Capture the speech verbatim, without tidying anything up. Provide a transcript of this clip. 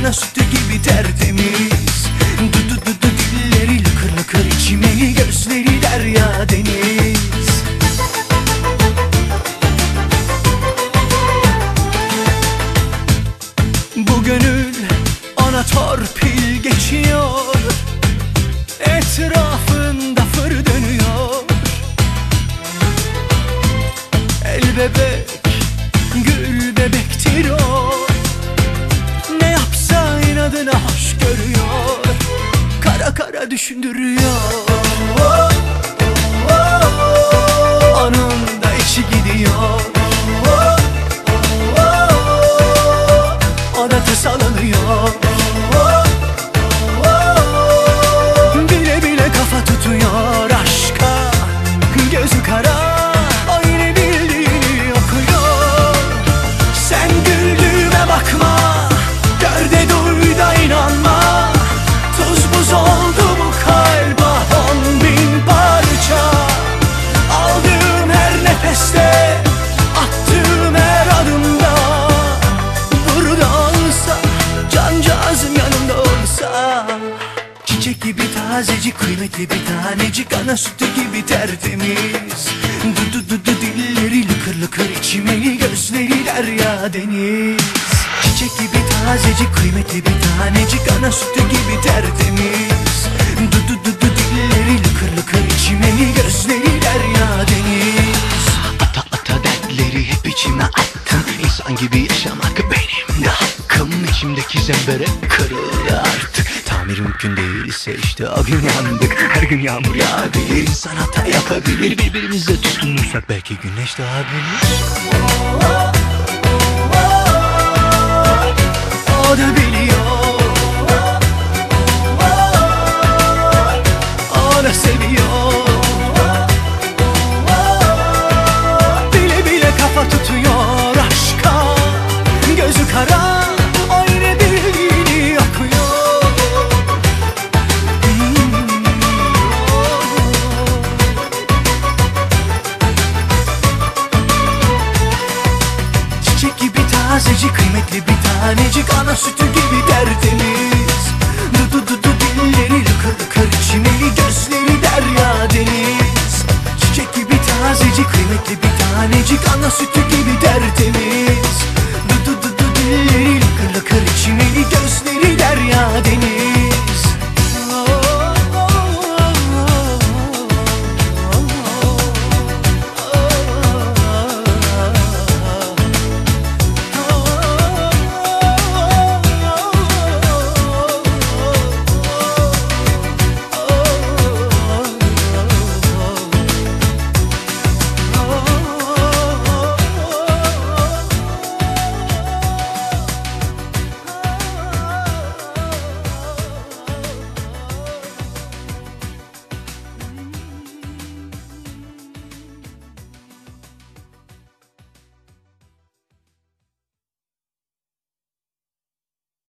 ana sütü gibi tertemiz. Du du du du dilleri lıkır lıkır içmeli, gözleri derya deniz. Bu gönül ona torpil geçiyor, etrafında fır dönüyor. El bebek, gül bebektir o, ne yapsa inadına hoş görüyor, kara kara düşündürüyor. Onun da içi gidiyor, o da tasalanıyor. Bile bile kafa tutuyor aşka, gözü kara, o yine bildiğini okuyor. Sen güldüğüme bakma, gör de duy da inanma. Tuz buz oldu bu kalba on bin parça. Aldığım her nefeste, attığım her adımda, burada olsa, cancağızım yanımda olsa. Çiçek gibi tazecik, kıymetli bir tanecik, ana sütü gibi tertemiz. Du du du du dilleri lıkır lıkır içmeli, gözleri derya deniz. Çiçek gibi tazecik, kıymetli bir tanecik, ana sütü gibi tertemiz. Du du du du dilleri lıkır lıkır içmeli, gözleri derya deniz. Ata ata dertleri hep içime attım, İnsan gibi yaşamak benim de hakkım. İçimdeki zembere kırıldı artık, tamir mümkün değilse işte o gün yandık. Her gün yağmur yağabilir, insan hata yapabilir, birbirimizle tutunursak belki güneş doğabilir. O da biliyor, o da seviyor. Bile bile kafa tutuyor aşka, gözü kara, o yine bildiğini okuyor. Çiçek gibi tazecik, kıymetli bir tanecik, ana sütü gibi tertemiz. Du du du du dilleri lıkır lıkır içmeli, gözleri derya deniz. Çiçek gibi tazecik, kıymetli bir tanecik, ana sütü gibi tertemiz.